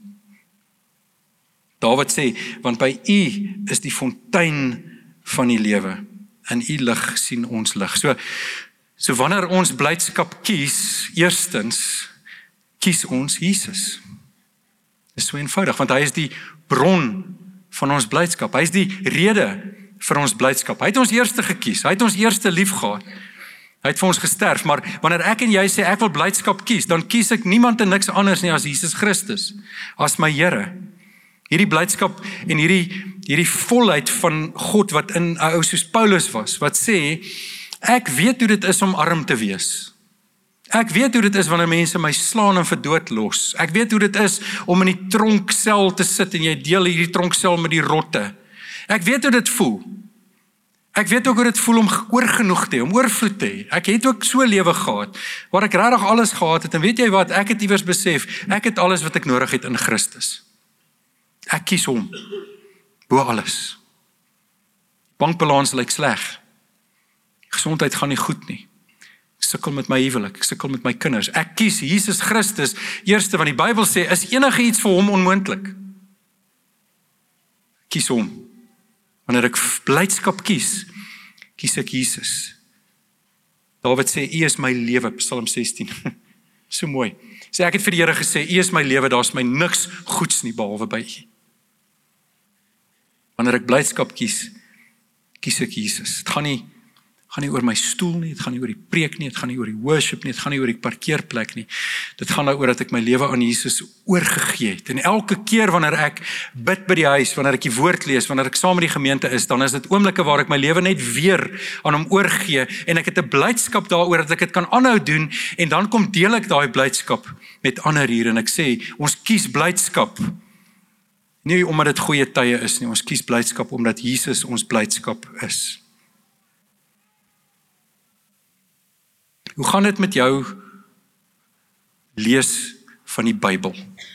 Dawid sê, want by U is die fontein van die lewe. In U lig sien ons lig. So wanneer ons blydskap kies, eerstens kies ons Jesus. Dis so eenvoudig, want hy is die bron van ons blydskap. Hy is die rede vir ons blydskap. Hy het ons eerste gekies, hy het ons eerste lief gehad. Hy het vir ons gesterf, maar wanneer ek en jy sê ek wil blydskap kies, dan kies ek niemand en niks anders nie as Jesus Christus, as my Here. Hierdie blydskap en hierdie volheid van God wat in 'n ou soos Paulus was, wat sê, ek weet hoe dit is om arm te wees. Ek weet hoe dit is wanneer mense my slaan en vir dood los. Ek weet hoe dit is om in die tronksel te sit en jy deel hierdie tronksel met die rotte. Ek weet hoe dit voel. Ek weet ook hoe dit voel om oorgenoeg te hê, om oorvloed te hê. Ek het ook so 'n lewe gehad, waar ek regtig alles gehad het, en weet jy wat, ek het iewers besef, ek het alles wat ek nodig het in Christus. Ek kies hom, bo alles. Bankbalans lyk sleg. Gesondheid gaan nie goed nie. Ek sukkel met my huwelik, ek sukkel met my kinders. Ek kies Jesus Christus eerste, want die Bybel sê, is enige iets vir hom onmoontlik. Ek kies hom. Wanneer ek blydskap kies ek Jesus. Dawid sê, U is my lewe, Psalm 16. So mooi. Sê, ek het vir die Here gesê, U is my lewe, daar is my niks goeds nie, behalwe by U. Wanneer ek blydskap kies ek Jesus. Dit gaan nie gaan nie oor my stoel nie, dit gaan nie oor die preek nie, dit gaan nie oor die worship nie, dit gaan nie oor die parkeerplek nie. Dit gaan daaroor dat ek my lewe aan Jesus oorgegee het. En elke keer wanneer ek bid by die huis, wanneer ek die woord lees, wanneer ek saam met die gemeente is, dan is dit oomblikke waar ek my lewe net weer aan hom oorgee en ek het 'n blydskap daaroor dat ek dit kan aanhou doen en dan kom deel ek daai blydskap met ander hier en ek sê, ons kies blydskap. Nie omdat dit goeie tye is nie, ons kies blydskap omdat Jesus ons blydskap is. Hoe gaan dit met jou lees van die Bybel?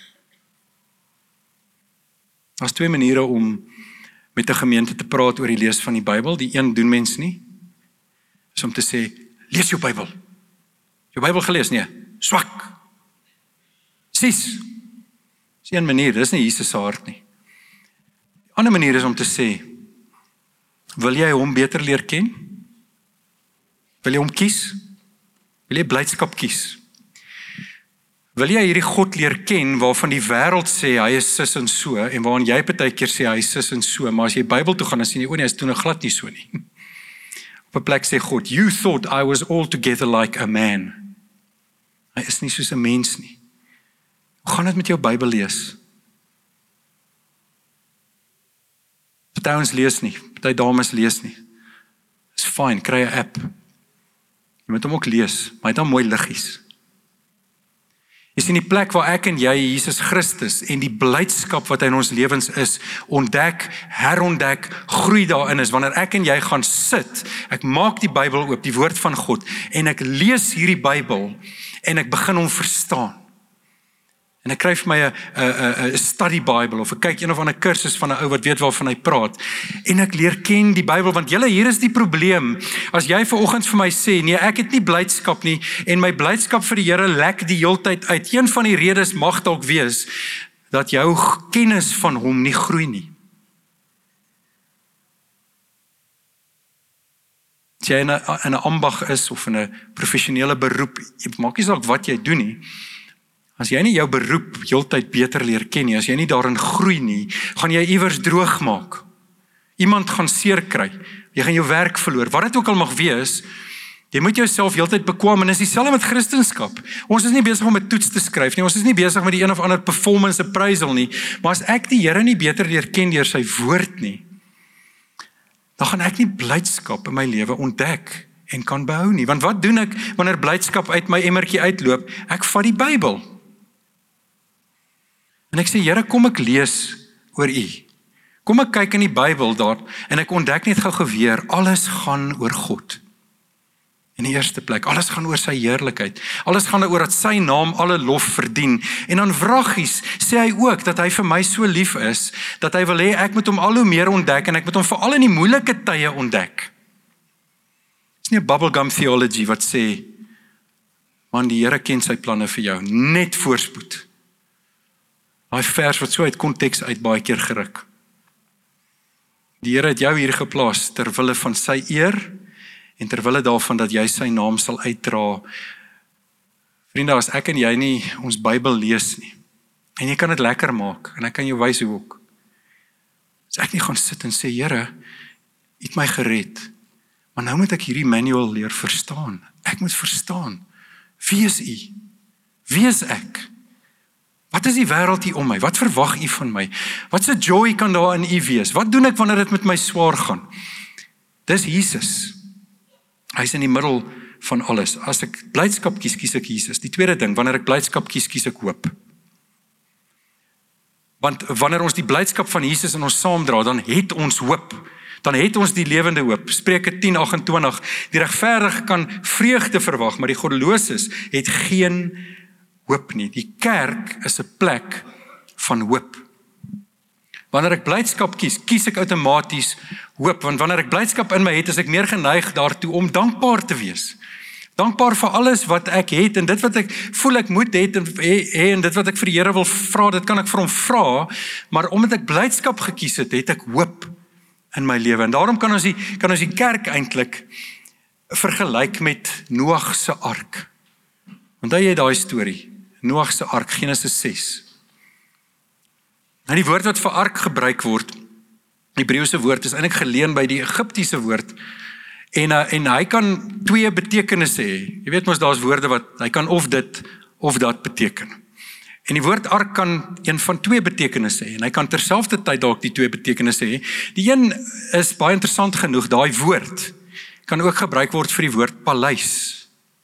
Daar's twee maniere om met 'n gemeente te praat oor die lees van die Bybel. Die een doen mens nie, is om te sê, lees jou Bybel. Jou Bybel gelees? Nee, swak. Sis. Dis een manier, dis nie Jesus se hart nie. Die ander manier is om te sê, wil jy hom beter leer ken? Wil jy hom kies? Wil jy blydskap kies? Wil jy hierdie God leer ken waarvan die wêreld sê hy is sis en so en waarvan jy partykeer sê hy is sis en so, maar as jy Bybel toe gaan dan sien jy, o nee, hy is toe nog glad nie so nie. Op 'n plek sê God, you thought I was altogether like a man. Hy is nie soos 'n mens nie. Hoe gaan dit met jou Bybel lees? Party ons lees nie, party dames lees nie. Dis fyn, kry 'n app. Jy moet hom ook lees, maar hy het dan mooi liggies. Jy sien die plek waar ek en jy, Jesus Christus, en die blydskap wat hy in ons lewens is, ontdek, herontdek, groei daarin is, wanneer ek en jy gaan sit, ek maak die Bybel oop, die woord van God, en ek lees hierdie Bybel, en ek begin hom verstaan. En ek kry vir my 'n study Bible of ek kyk een of ander kursus van 'n ou wat weet waarvan hy praat. En ek leer ken die Bybel want julle hier is die probleem. As jy vanoggend vir my sê nee, ek het nie blydskap nie en my blydskap vir die Here lek die heeltyd uit. Een van die redes mag dalk wees dat jou kennis van hom nie groei nie. As jy in 'n ambag is of in 'n professionele beroep, maak nie saak wat jy doen nie. As jy nie jou beroep heeltyd beter leer ken nie, as jy nie daarin groei nie, gaan jy iewers droog maak. Iemand gaan seer kry. Jy gaan jou werk verloor. Wat dit ook al mag wees, jy moet jouself heeltyd bekwam en is dieselfde met Christendom. Ons is nie besig om 'n toets te skryf nie. Ons is nie besig met die een of ander performance appraisal nie. Maar as ek die Here nie beter leer ken deur sy woord nie, dan gaan ek nie blydskap in my lewe ontdek en kan behou nie. Want wat doen ek wanneer blydskap uit my emmertjie uitloop? Ek vat die Bybel. En ek sê, Here, kom ek lees oor U. Kom ek kyk in die Bybel daar, en ek ontdek net gou weer, alles gaan oor God. In die eerste plek, alles gaan oor sy heerlikheid. Alles gaan oor dat sy naam alle lof verdien. En dan wraggies sê hy ook, dat hy vir my so lief is, dat hy wil hê, ek moet hom al hoe meer ontdek, en ek moet hom veral in die moeilike tye ontdek. Dit is nie 'n bubblegum theology wat sê, man, die Here ken sy planne vir jou, net voorspoed. Daai vers wat so uit konteks uit baie keer geruk. Die Here het jou hier geplaas ter wille van sy eer en ter wille daarvan dat jy sy naam sal uitdra. Vriende, as ek en jy nie ons Bybel lees nie, en jy kan dit lekker maak, en ek kan jou wys hoe ook. As ek nie gaan sit en sê, Here, U het my gered, maar nou moet ek hierdie manual leer verstaan. Ek moet verstaan, wie is U? Wie is ek? Wat is die wêreld hier om my? Wat verwag U van my? Wat se joy kan daar in U wees? Wat doen ek wanneer dit met my swaar gaan? Dis Jesus. Hy's in die middel van alles. As ek blydskap kies, kies ek Jesus. Die tweede ding, wanneer ek blydskap kies, kies ek hoop. Want wanneer ons die blydskap van Jesus in ons saamdra, dan het ons hoop. Dan het ons die lewende hoop. Spreuke 10:28. Die regverdige kan vreugde verwag, maar die goddeloses het geen hoop nie. Die kerk is 'n plek van hoop. Wanneer ek blydskap kies, kies ek outomaties hoop, want wanneer ek blydskap in my het, is ek meer geneig daartoe om dankbaar te wees. Dankbaar vir alles wat ek het, en dit wat ek voel ek moet het, en dit wat ek vir die Here wil vra, dit kan ek vir hom vra, maar omdat ek blydskap gekies het, het ek hoop in my lewe. En daarom kan ons die kerk eintlik vergelyk met Noag se ark. Onthou jy daai storie? Noag se ark, Genesis 6. Nou die woord wat vir ark gebruik word, die Hebreëse woord is eintlik geleen by die Egiptiese woord, En hy kan twee betekenisse hê. Jy weet mos daar's woorde wat hy kan of dit of dat beteken. En die woord ark kan een van twee betekenisse hê en hy kan terselfdertyd dalk die twee betekenisse hê. Die een is baie interessant genoeg, daai woord kan ook gebruik word vir die woord paleis.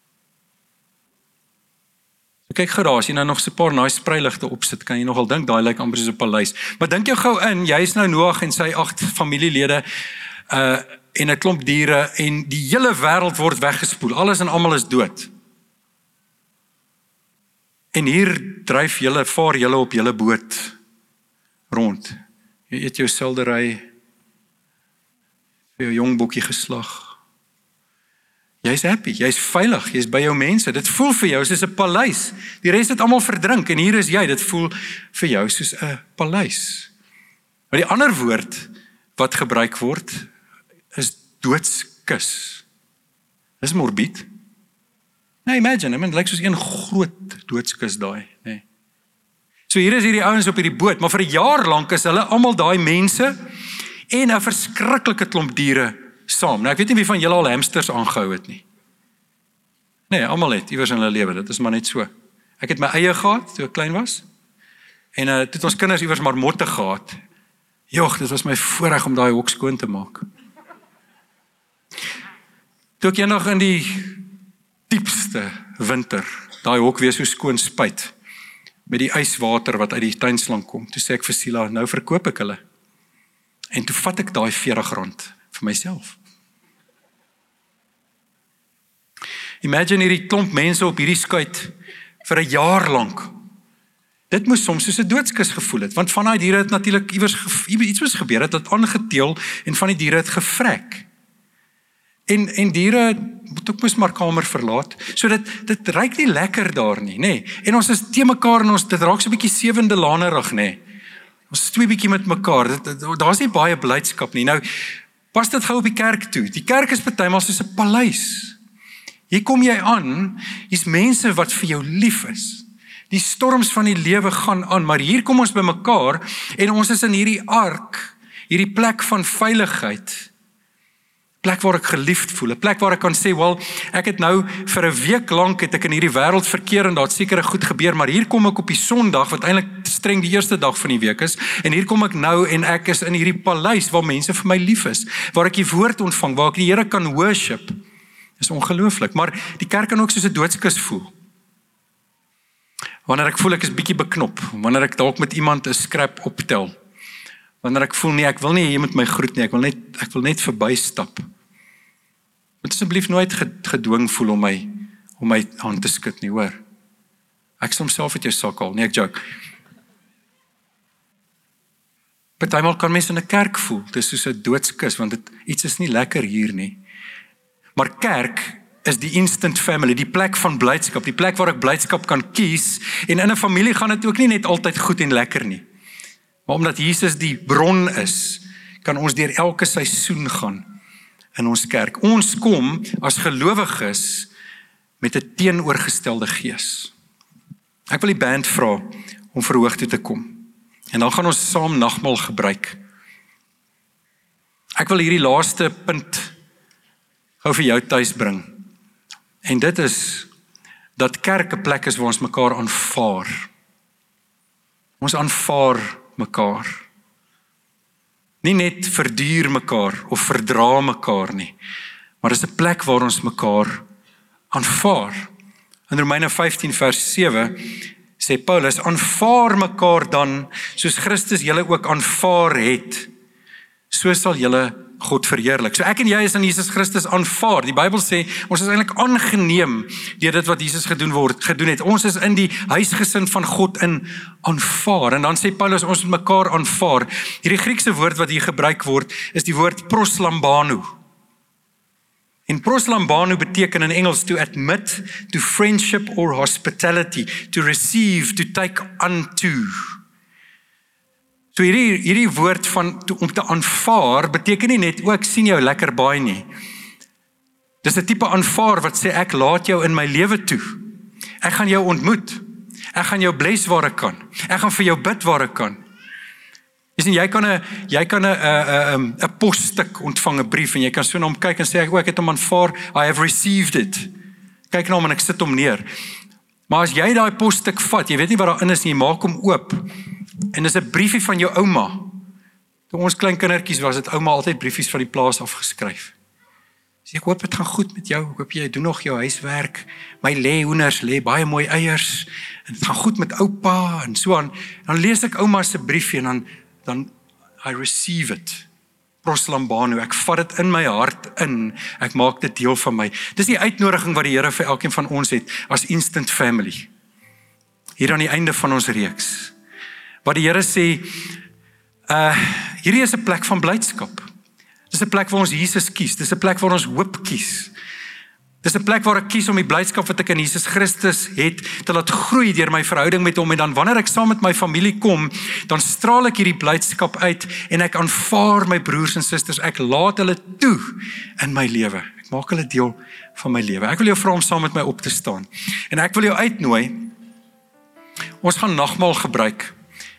Kyk gou daar, as jy nou nog so 'n paar nice spreiligte opsit, kan jy nogal dink daai lyk amper soos 'n paleis. Maar dink jou gou in, jy is nou Noag en sy 8 familielede en 'n klomp diere en die hele wêreld word weggespoel. Alles en almal is dood. En hier vaar julle op julle boot rond. Jy eet jou seldery, vir jou jong bokkie geslag. Jy's happy, jy's veilig, jy's by jou mense. Dit voel vir jou soos 'n paleis. Die res het almal verdrink en hier is jy. Dit voel vir jou soos 'n paleis. Maar die ander woord wat gebruik word is doodskus. Dis morbied. Nou imagine, dit lyk soos een groot doodskus daai, nee. So hier is hierdie ouens op hierdie boot, maar vir 'n jaar lank is hulle almal daai mense en 'n verskriklike klomp diere saam. Nou ek weet nie wie van julle al hamsters aangehou het nie. Nee, almal het iewers in hulle lewe, dit is maar net so. Ek het my eie gehad toe ek klein was. En toe het ons kinders iewers marmotte gehad. Jogg, dit was my voorreg om daai hok skoon te maak. Toe ek eendag in die diepste winter, daai hok weer so skoon spuit, met die yswater wat uit die tuinslang kom, toe sê ek vir Sila, nou verkoop ek hulle. En toe vat ek daai R40 vir myself. Imagine hierdie klomp mense op hierdie skuit vir 'n jaar lank. Dit moes soms soos 'n doodskus gevoel het, want van daai diere het natuurlik iets moes gebeur het, dat aangeteel en van die diere het gevrek. En diere moet ook mos maar kamer verlaat, so dit ruik nie lekker daar nie, nê. En ons is te mekaar en dit raak so 'n bietjie sewende lanerig, nê. Ons is twee bietjie met mekaar, daar's nie baie blydskap nie. Nou, pas dit gou op die kerk toe. Die kerk is partymal soos 'n paleis. Hier kom jy aan, hier's mense wat vir jou lief is. Die storms van die lewe gaan aan, maar hier kom ons by mekaar en ons is in hierdie ark, hierdie plek van veiligheid. Plek waar ek geliefd voel, 'n plek waar ek kan sê, wel, ek het nou vir 'n week lank het ek in hierdie wêreld verkeer en daar het sekere goed gebeur, maar hier kom ek op die Sondag wat eintlik streng die eerste dag van die week is, en hier kom ek nou en ek is in hierdie paleis waar mense vir my lief is, waar ek die woord ontvang, waar ek die Here kan worship. Dis ongelooflik, maar die kerk kan ook soos 'n doodskus voel. Wanneer ek voel ek is bietjie beknop, wanneer ek dalk met iemand 'n skrap optel, wanneer ek voel nee, ek wil nie jy moet my groet nie, ek wil net verbystap. Moet asseblief nooit gedwing voel om my hand te skud nie, hoor. Ek sal homself uit jou sak haal, nee, ek joke. Partymal kan mense in 'n kerk voel, dit is soos 'n doodskus, want iets is nie lekker hier nie. Maar kerk is die instant family, die plek van blydskap, die plek waar ek blydskap kan kies, en in 'n familie gaan dit ook nie net altyd goed en lekker nie. Maar omdat Jesus die bron is, kan ons deur elke seisoen gaan in ons kerk. Ons kom as gelowiges met 'n teenoorgestelde gees. Ek wil die band vra om verhoog toe te kom. En dan gaan ons saam nagmaal gebruik. Ek wil hierdie laaste punt gou vir jou tuis bring. En dit is dat kerk 'n plek is waar ons mekaar aanvaar. Ons aanvaar mekaar. Nie net verduur mekaar of verdra mekaar nie, maar is 'n plek waar ons mekaar aanvaar. In Romeine 15 vers 7 sê Paulus, aanvaar mekaar dan, soos Christus julle ook aanvaar het, so sal julle God verheerlik. So ek en jy is in Jesus Christus aanvaar. Die Bybel sê, ons is eintlik aangeneem deur dit wat Jesus gedoen het. Ons is in die huisgesin van God in aanvaar. En dan sê Paulus, ons moet mekaar aanvaar. Hierdie Griekse woord wat hier gebruik word, is die woord proslambano. En proslambano beteken in Engels to admit, to friendship or hospitality, to receive, to take unto. So hierdie woord van om te aanvaar beteken nie net, ek sien jou lekker baie nie. Dis 'n tipe aanvaar wat sê, ek laat jou in my lewe toe. Ek gaan jou ontmoet. Ek gaan jou bless waar ek kan. Ek gaan vir jou bid waar ek kan. Jy sien, jy kan 'n posstuk ontvang, 'n brief, en jy kan so na hom kyk en sê, ek het hom aanvaar, I have received it. Kyk na hom en ek sit hom neer. Maar as jy daai posstuk vat, jy weet nie wat daarin is nie, jy maak hom oop, en dis 'n briefie van jou ouma. Toe ons klein kindertjies was, het ouma altyd briefies van die plaas afgeskryf. Sê, ek hoop het gaan goed met jou, ek hoop jy doen nog jou huiswerk, my lê hoenders, lê baie mooi eiers, en het gaan goed met oupa, en so aan. Dan lees ek ouma se briefie, en dan I receive it. Proslambano, ek vat dit in my hart in, ek maak dit deel van my. Dis die uitnodiging wat die Here vir elkeen van ons het, as Instant Family. Hier aan die einde van ons reeks. Wat die Here sê, hierdie is 'n plek van blydskap. Dis 'n plek waar ons Jesus kies, dis 'n plek waar ons hoop kies. Dis 'n plek waar ek kies om die blydskap wat ek in Jesus Christus het, te laat groei deur my verhouding met hom, en dan wanneer ek saam met my familie kom, dan straal ek hierdie blydskap uit, en ek aanvaar my broers en susters, ek laat hulle toe in my lewe. Ek maak hulle deel van my lewe. Ek wil jou vra om saam met my op te staan, en ek wil jou uitnooi, ons gaan nagmaal gebruik.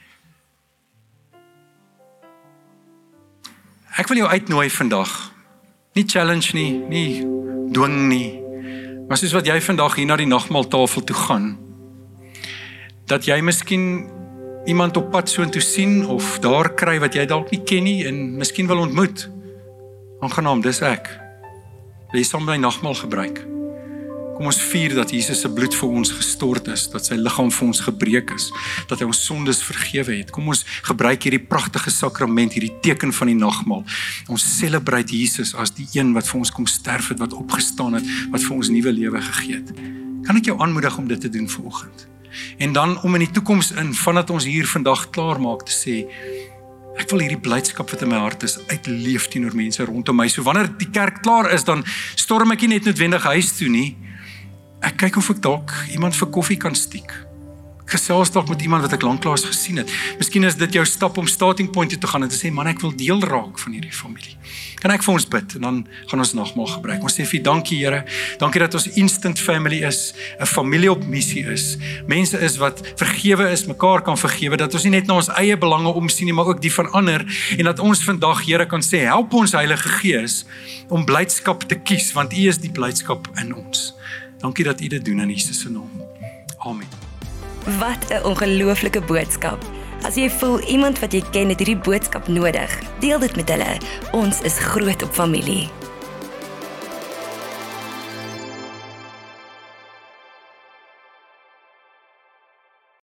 Ek wil jou uitnooi vandag, nie challenge nie dwing nie, maar soos wat jy vandag hier na die nagmaaltafel toe gaan, dat jy miskien iemand op pad soontoe sien, of daar kry wat jy dalk nie ken nie, en miskien wil ontmoet. Aangenaam, dis ek. Wil jy saam met my nagmaal gebruik? Kom ons vier dat Jesus se bloed vir ons gestort is, dat sy liggaam vir ons gebreek is, dat hy ons sondes vergewe het. Kom ons gebruik hierdie pragtige sakrament, hierdie teken van die nagmaal. Ons celebrate Jesus as die een wat vir ons kom sterf het, wat opgestaan het, wat vir ons nuwe lewe gegee het. Kan ek jou aanmoedig om dit te doen vanoggend? En dan om in die toekoms in, vandat ons hier vandag klaar maak, te sê, ek wil hierdie blydskap wat in my hart is, uitleef teenoor mense rondom my. So wanneer die kerk klaar is, dan storm ek nie net noodwendig huis toe nie. Ek kyk of ek dalk iemand vir koffie kan stiek. Ek gesels dalk met iemand wat ek lanklaas gesien het. Miskien is dit jou stap om starting point te gaan en te sê, man, ek wil deel raak van hierdie familie. Kan ek vir ons bid, en dan gaan ons nagmaal gebruik. Ons sê vir dankie, Here, dankie dat ons Instant Family is, 'n familie op missie is, mense is wat vergewe is, mekaar kan vergewe, dat ons nie net na ons eie belange omsien nie, maar ook die van ander, en dat ons vandag, Here, kan sê, help ons Heilige Gees om blydskap te kies, want U is die blydskap in ons. Dankie dat U dit doen in Jesus se naam. Amen. Wat 'n ongelooflike boodskap. As jy voel iemand wat jy ken het hierdie boodskap nodig, deel dit met hulle. Ons is groot op familie.